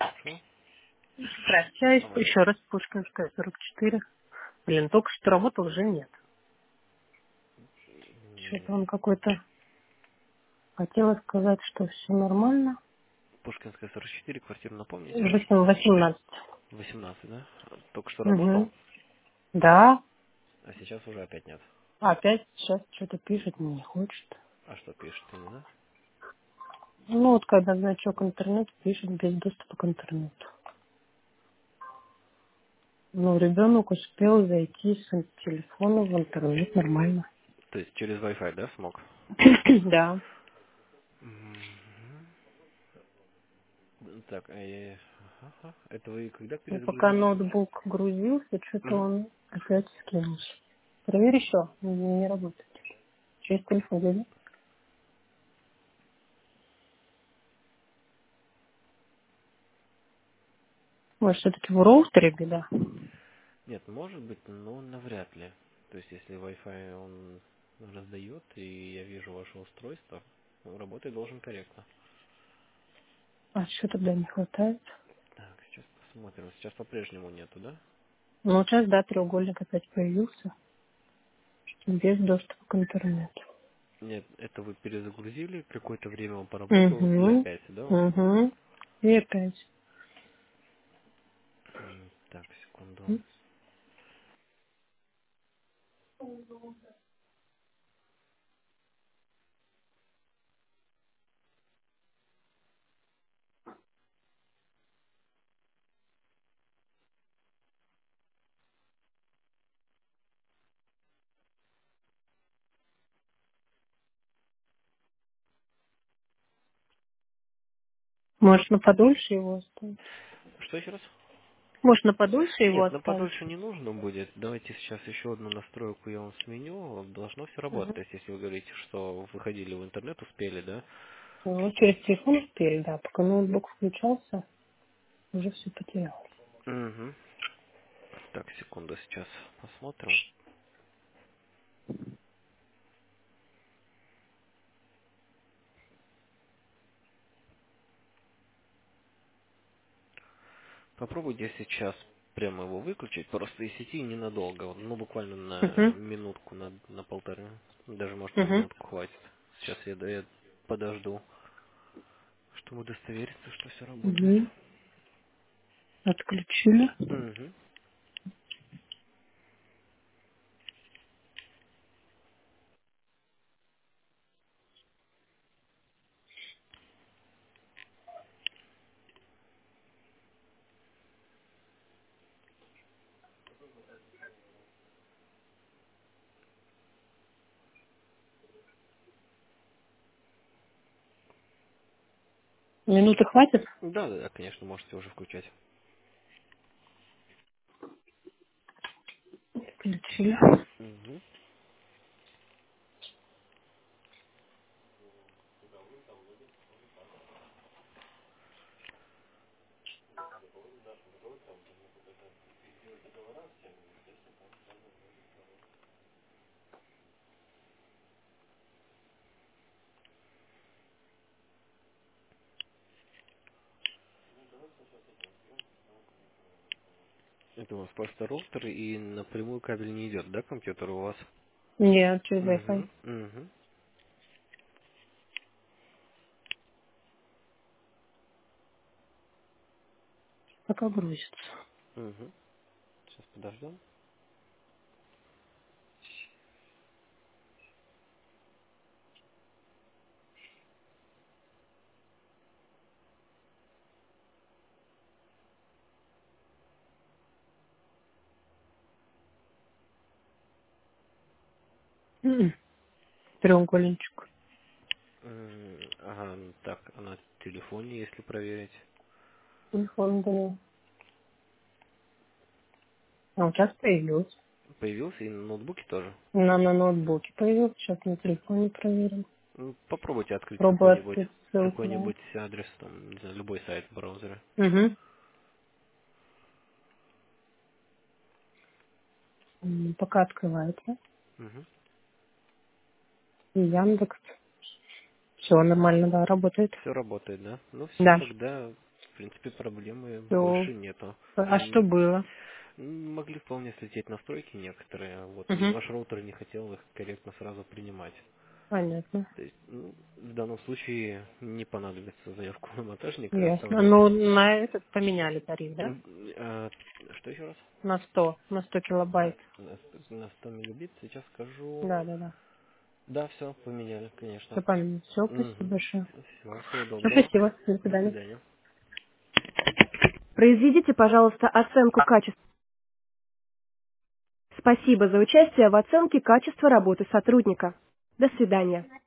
Хорошо. Здравствуйте. Алло. Еще раз Пушкинская, 44. Блин, только что работал, уже нет. Что-то он какой-то... Хотела сказать, что все нормально. Пушкинская 44, квартиру напомните. 18. 18, да? Только что работал, Угу. Да. а сейчас уже опять нет. Опять сейчас что-то пишет, не хочет. А что пишет, не да? Ну вот когда значок интернет пишет без доступа к интернету. Ну, ребенок успел зайти с телефона в интернет нормально. То есть через Wi-Fi, да, смог? Да. Мгм. Так, ага. Это вы когда И пока перезагрузили? ноутбук грузился, что-то Мгм. он опять скинулся. Проверь еще, не работает. Через телефон зайди. Может, все-таки в роутере беда? Нет, может быть, но навряд ли. То есть, если Wi-Fi он раздает, и я вижу ваше устройство, ну, работать должен корректно. А что тогда не хватает? Так, сейчас посмотрим. Сейчас по-прежнему нету, да? Ну, вот сейчас, да, треугольник опять появился, без доступа к интернету. Нет, это вы перезагрузили, какое-то время он поработал и Угу, опять, да, он? угу. И опять. Так, секунду. Может, на подольше его оставить? Что еще раз? Может, на подольше его Нет, на оставить? подольше не нужно будет. Давайте сейчас еще одну настройку я вам сменю. Должно все работать. Угу. То есть, если вы говорите, что выходили в интернет, успели, да? Ну, через телефон успели, да. Пока ноутбук включался, уже все потерялось. Угу. Так, секунду, сейчас посмотрим. Попробуйте сейчас прямо его выключить, просто из сети ненадолго, ну буквально на Угу, минутку, на полторы, даже может на угу, минутку хватит. Сейчас я подожду, чтобы удостовериться, что все работает. угу. Отключили. Угу. Минуты хватит? Да, да, да, конечно, можете уже включать. Включили. Угу. Это у вас просто роутер и напрямую кабель не идет, да, компьютер у вас? Нет, через Wi-Fi. Угу. Угу. Пока грузится. Угу. Сейчас подождем. Треугольничек. Ага, так, а на телефоне, если проверить. Телефон удалил. А вот сейчас появился. Появился и на ноутбуке тоже. На ноутбуке появился. Сейчас на телефоне проверим. Попробуйте открыть Пробую открыть ссылку, да. какой-нибудь адрес, там, не знаю, любой сайт браузера. Угу. Пока открывается. Угу. И Яндекс. Все нормально, да, работает. Все работает, да? Ну все, Да. тогда В принципе, проблемы Всё. больше нету. А что было? Могли вполне слететь настройки некоторые, вот, и Угу. ваш роутер не хотел их корректно сразу принимать. Понятно. То есть, в данном случае не понадобится заявку на монтажника Ясно. оставлять. Ну, на этот поменяли тариф, да? М, а, что еще раз? На 100 килобайт. На 100 мегабит сейчас скажу. Да, да, да. Да, все, поменяли, конечно. Все поменяли. Все, спасибо Угу. большое. Всего Все, доброго. спасибо. До До свидания. свидания. Произведите, пожалуйста, оценку качества. Спасибо за участие в оценке качества работы сотрудника. До свидания.